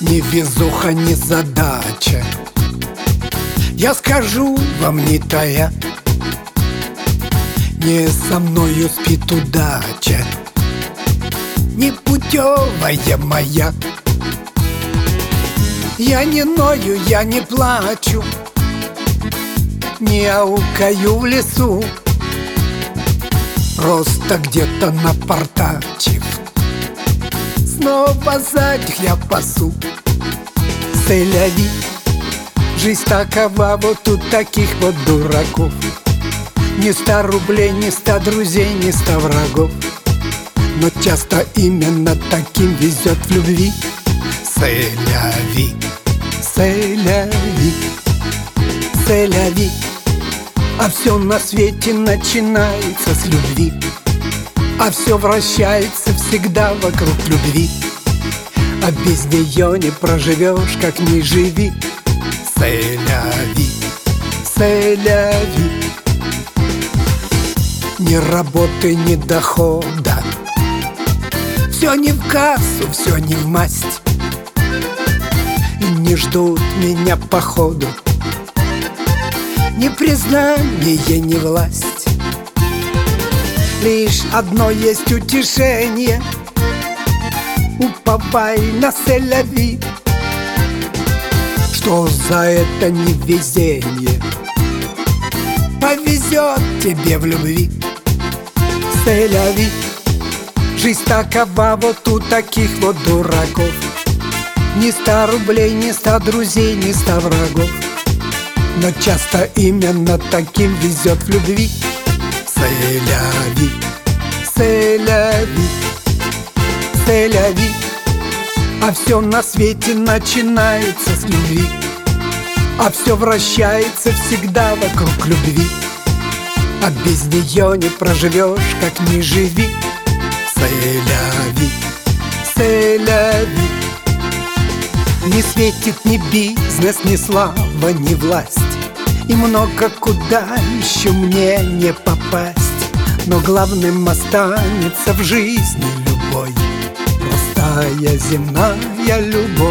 невезуха, незадача. Я скажу вам, не тая, не со мною спит удача, непутевая моя. Я не ною, я не плачу, не аукаю в лесу, просто где-то напортачив, снова сзади я пасу. Селяви, жизнь такова, вот у таких вот дураков. Ни 100 рублей, ни 100 друзей, ни 100 врагов, но часто именно таким везет в любви. Селяви, селяви, селяви, а все на свете начинается с любви, а все вращается всегда вокруг любви, а без нее не проживешь, как ни живи. Селяви, селяви, ни работы, ни дохода, все не в кассу, все не в масть, и не ждут меня походу ни признание, ни власть. Лишь одно есть утешение: уповай на селяви, что за это невезение повезет тебе в любви. Селяви, жизнь такова, вот у таких вот дураков. Ни 100 рублей, ни 100 друзей, ни 100 врагов, но часто именно таким везет в любви. Селяви, селяви, селяви, а все на свете начинается с любви, а все вращается всегда вокруг любви, а без нее не проживешь, как ни живи. Селяви, селяви, не светит ни бизнес, ни слава, ни власть, и много куда еще мне не попасть, но главным останется в жизни любой простая земная любовь.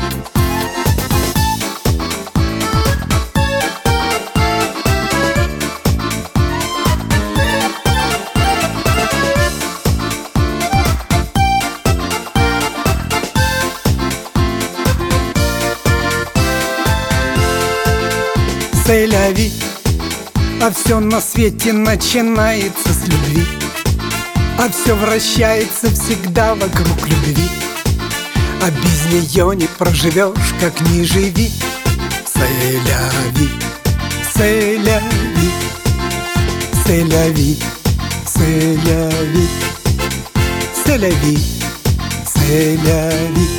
Селяви, а все на свете начинается с любви, а все вращается всегда вокруг любви, а без нее не проживешь, как ни живи. Селяви, селяви, селяви, селяви, селяви, селяви.